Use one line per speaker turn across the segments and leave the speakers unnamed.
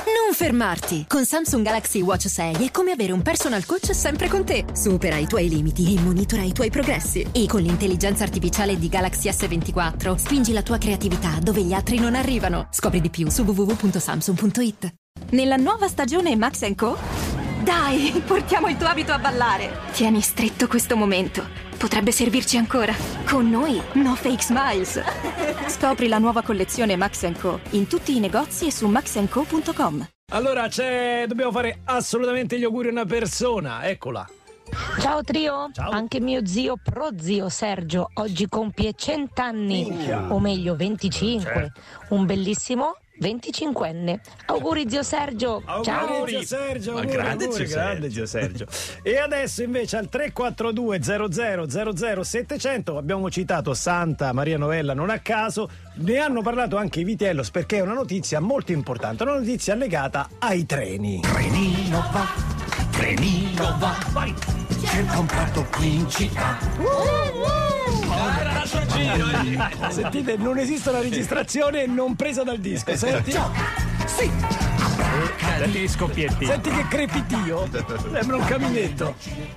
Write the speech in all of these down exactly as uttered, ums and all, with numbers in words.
Non fermarti! Con Samsung Galaxy Watch sei è come avere un personal coach sempre con te. Supera i tuoi limiti e monitora i tuoi progressi. E con l'intelligenza artificiale di Galaxy S ventiquattro spingi la tua creatività dove gli altri non arrivano. Scopri di più su w w w punto samsung punto i t. Nella nuova stagione Max and Co? Dai, portiamo il tuo abito a ballare. Tieni stretto questo momento. Potrebbe servirci ancora. Con noi, no fake smiles. Scopri la nuova collezione Max and Co in tutti i negozi e su max and co punto com.
Allora, c'è, dobbiamo fare assolutamente gli auguri a una persona. Eccola.
Ciao trio,
Ciao.
Anche mio zio prozio Sergio oggi compie cent'anni, o meglio venticinque, un bellissimo venticinquenne. Auguri zio Sergio, ciao!
Auguri, zio Sergio,
Ma
auguri,
grande
auguri,
zio
grande zio Sergio. E adesso invece al tre quattro due zero zero zero zero settecento abbiamo citato Santa Maria Novella non a caso, ne hanno parlato anche i Vitellos perché è una notizia molto importante, una notizia legata ai treni.
Trenino va, trenino va, vai, cerca un prato qui in città.
Era l'altro giro, eh.
Sentite, non esiste una registrazione non presa dal disco, senti?
Sì,
Senti gli scoppietti.
Senti che crepitio, sembra un caminetto.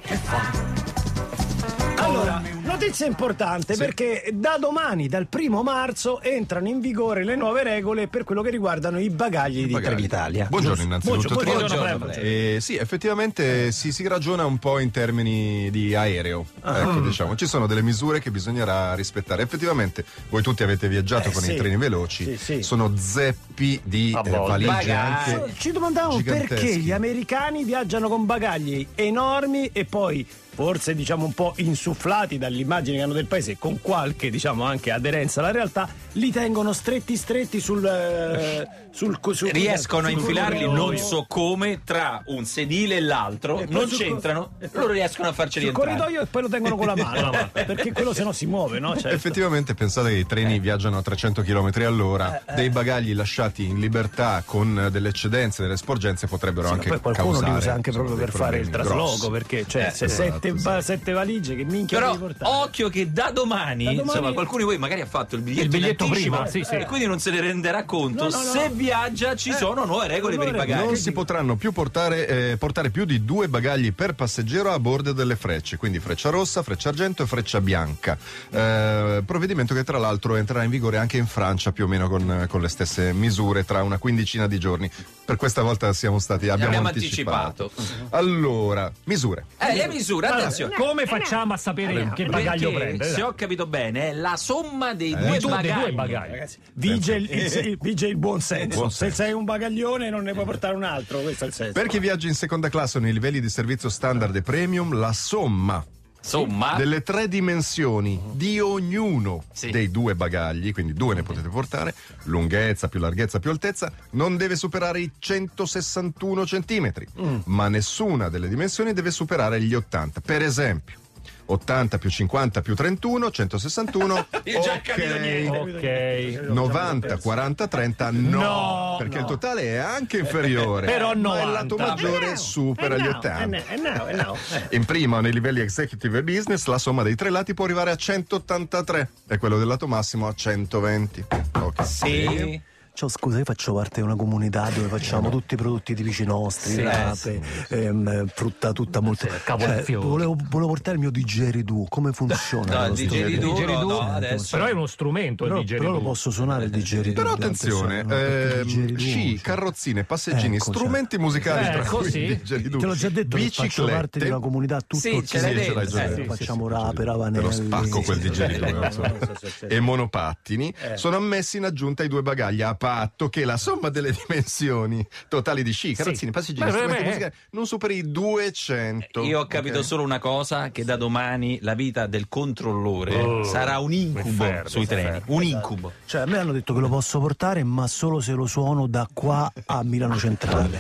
Allora, notizia importante perché da domani, dal primo marzo, entrano in vigore le nuove regole per quello che riguardano i bagagli di
bagagli.
Trenitalia.
Buongiorno
Giusto?
innanzitutto.
Buongiorno,
Buongiorno,
buongiorno,
Buongiorno.
Eh, sì, effettivamente si, si ragiona un po' in termini di aereo.
Ah.
Ecco, diciamo, ci sono delle misure che bisognerà rispettare. Effettivamente, voi tutti avete viaggiato
Eh,
con
sì.
i treni veloci,
Sì, sì.
sono zeppi di
A
eh,
volte.
valigie
Bagagli.
anche.
Ci domandavamo
giganteschi.
perché gli americani viaggiano con bagagli enormi e poi forse diciamo un po' insufflati dall'immagine che hanno del paese, con qualche diciamo anche aderenza alla realtà, li tengono stretti stretti sul, eh, sul, sul
Riescono a
sul
infilarli
corridoio.
non so come tra un sedile e l'altro,
E poi
non
sul-
c'entrano,
e poi-
loro riescono a farceli
sul
entrare.
corridoio e poi lo tengono con la mano perché quello se no si muove, no? Certo.
Effettivamente pensate che i treni viaggiano a trecento chilometri all'ora,
Eh, eh.
dei bagagli lasciati in libertà con delle eccedenze, delle sporgenze potrebbero
Sì, ma
anche
poi qualcuno
causare
li usa anche
insomma,
proprio
dei
per fare il
problemi
trasloco
grossi.
perché cioè
Eh,
se
esatto,
sette,
esatto.
ba- sette valigie che minchia
Però
devi portare.
occhio che da domani,
Da domani-
insomma, qualcuno di voi magari ha fatto il biglietto,
Il biglietto
in anticipo,
prima, sì, sì.
e quindi non se ne renderà conto.
No, no, no.
Se viaggia ci
Eh,
sono nuove regole per i
nuove regole.
bagagli.
Non si potranno più portare, eh, portare più di due bagagli per passeggero a bordo delle frecce, quindi freccia rossa, freccia argento e freccia bianca. Eh, provvedimento che tra l'altro entrerà in vigore anche in Francia più o meno con, con le stesse misure tra una quindicina di giorni. Per questa volta siamo stati, abbiamo,
Abbiamo
anticipato.
anticipato.
Allora, misure.
Eh, le misure, attenzione.
Come facciamo a sapere che bagaglio
Perché,
prende?
se ho capito bene, è la somma dei
Eh,
due
due- dei
bagagli.
due bagagli.
Ragazzi, vige il, il- vige il buon senso.
Buon
Se
senso.
sei un bagaglione non ne puoi portare un altro, questo è il senso.
Per chi viaggia in seconda classe o nei livelli di servizio standard e premium, la somma
Somma.
delle tre dimensioni di ognuno
Sì.
dei due bagagli, quindi due ne potete portare, lunghezza più larghezza più altezza, non deve superare i centosessantuno centimetri, ma nessuna delle dimensioni deve superare gli ottanta. Per esempio, ottanta più cinquanta più trentuno, centosessantuno,
Io già ho capito
ok.
niente.
Ok.
novanta, quaranta, trenta, no,
No,
perché
no.
il totale è anche inferiore,
Però
ma il lato
novanta.
maggiore supera
Eh
gli
no,
ottanta.
eh no, eh no, eh no. Eh.
In prima, nei livelli executive e business, la somma dei tre lati può arrivare a centottantatré e quello del lato massimo a centoventi. Ok.
Sì.
Ciao, scusa, io faccio parte di una comunità dove facciamo tutti i prodotti tipici nostri,
Sì,
rape, ehm, frutta tutta molto.
capo del fiore.
volevo, volevo portare il mio digeridoo, come funziona?
No, il
lo sto-
digeridoo,
Digeridoo,
no,
eh,
adesso.
Però è uno strumento
Però,
il
però
digeridoo.
lo posso suonare il digeridoo.
Però
durante il
attenzione,
sonno, perché il
ehm,
digeridoo,
sci,
cioè-
carrozzine, passeggini,
Ecco,
strumenti musicali, tra
Ecco,
cui
sì.
il digeridoo,
Te l'ho già detto che faccio parte di una comunità tutto
Sì, ce l'hai
Sì, ce l'hai
detto.
già
Eh,
detto.
sì,
Sì,
facciamo
sì,
rape,
Te
ravanelli.
lo spacco quel
Sì,
digeridoo,
sì,
non so. E monopattini sono ammessi in aggiunta ai due bagagli a patto che la somma delle dimensioni totali di sci, carrozzini, passeggini,
Beh, beh,
strumenti
beh.
musicali non superi i duecento.
Io ho capito
ok?
solo una cosa, che da domani la vita del controllore
Oh,
sarà un incubo
inferno,
sui treni, un incubo.
Cioè, a me hanno detto che lo posso portare, ma solo se lo suono da qua a Milano Centrale.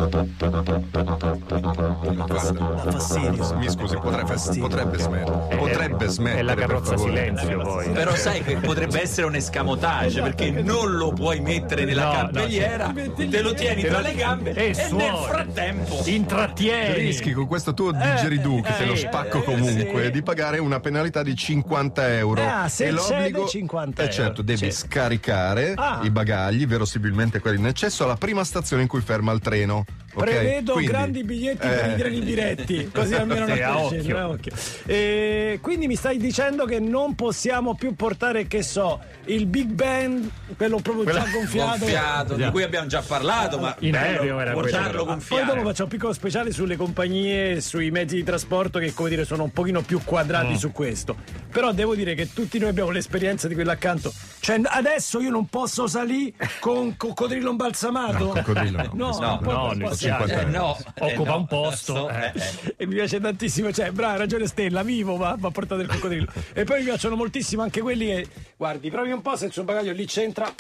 Da fastidio.
Mi scusi, potrebbe, potrebbe smettere. Potrebbe smettere.
È la
per
carrozza
favore.
silenzio poi.
Però sai che potrebbe essere un escamotage, perché non lo puoi mettere mettere nella
No, no,
cancelliera, te lo tieni
Te
tra
lo-
le gambe
e
e,
suoni.
nel frattempo
Intrattieni.
Rischi con questo tuo digeridoo che te lo
eh,
spacco
eh,
comunque
sì.
di pagare una penalità di cinquanta euro.
Ah, se
e l'obbligo
cede cinquanta
eh, certo,
euro.
devi
Sì.
scaricare
Ah.
i bagagli, verosimilmente quelli in eccesso, alla prima stazione in cui ferma il treno. ok?
Prevedo
Quindi,
grandi biglietti per
eh,
i treni diretti, così almeno non
Sì, a
cresce,
occhio.
a occhio. E quindi mi stai dicendo che non possiamo più portare, che so, il Big Ben, quello proprio
Quella-
già gonfiato.
gonfiato, di
Già.
cui abbiamo già parlato, ma
In
bello
aereo era
portarlo
quello.
Poi
gonfiato.
dopo faccio un piccolo speciale sulle compagnie, sui mezzi di trasporto che, come dire, sono un pochino più quadrati
Mm.
su questo. Però devo dire che tutti noi abbiamo l'esperienza di quello accanto. Cioè, adesso io non posso salire con coccodrillo imbalsamato?
No, coccodrillo no.
No,
No,
non può-
no,
non
nel
possiamo.
cinquanta
Eh, no,
Occupa
eh, no,
un posto,
adesso,
eh.
eh, eh.
E mi piace tantissimo, cioè, brava, ragione Stella, vivo, ma mi ha portato il coccodrillo. E poi mi piacciono moltissimo anche quelli che, guardi, provi un po' se il suo bagaglio lì c'entra.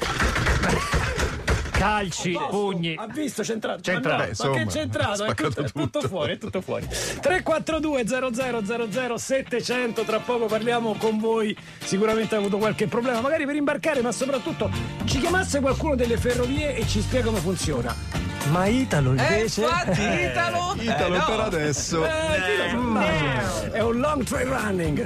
Calci, pugni.
Ha visto, c'entrato.
C'entrato.
Ma, no,
Beh, insomma,
ma che è c'entrato? È
spaccato
tutto, è tutto
tutto.
fuori, è tutto fuori. tre quattro due zero zero zero zero settecento, tra poco parliamo con voi. Sicuramente ha avuto qualche problema, magari per imbarcare, ma soprattutto ci chiamasse qualcuno delle ferrovie e ci spiega come funziona.
Ma Italo
Eh,
invece.
infatti,
eh,
Italo,
Italo
eh, no.
per adesso.
Eh, chi lo sa? No. È un long trail running.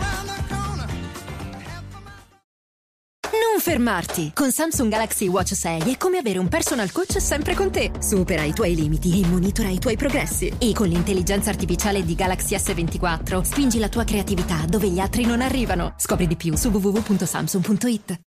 Non fermarti! Con Samsung Galaxy Watch sei è come avere un personal coach sempre con te. Supera i tuoi limiti e monitora i tuoi progressi. E con l'intelligenza artificiale di Galaxy S ventiquattro spingi la tua creatività dove gli altri non arrivano. Scopri di più su w w w punto samsung punto it.